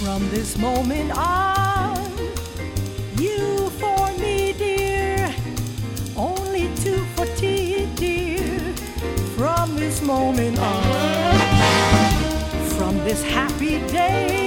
From this moment on, you for me, dear, only two for tea, dear. From this moment on, from this happy day,